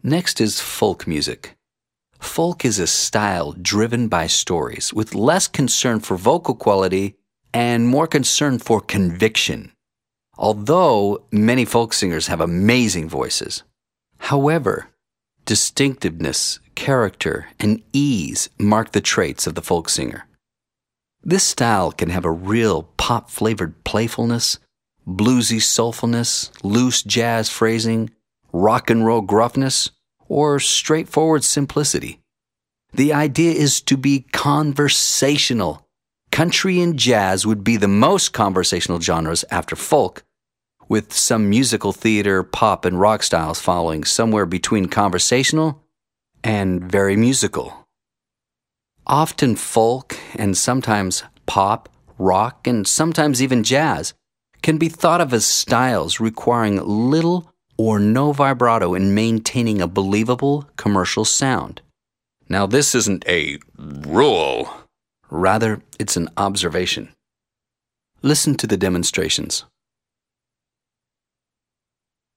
Next is folk music. Folk is a style driven by stories, with less concern for vocal quality and more concern for conviction. Although many folk singers have amazing voices. However, distinctiveness, character, and ease mark the traits of the folk singer. This style can have a real pop-flavored playfulness, bluesy soulfulness, loose jazz phrasing, rock and roll gruffness, or straightforward simplicity. The idea is to be conversational. Country and jazz would be the most conversational genres after folk, with some musical theater, pop, and rock styles following somewhere between conversational and very musical. Often folk, and sometimes pop, rock, and sometimes even jazz, can be thought of as styles requiring little or no vibrato in maintaining a believable commercial sound. Now, this isn't a rule. Rather, it's an observation. Listen to the demonstrations.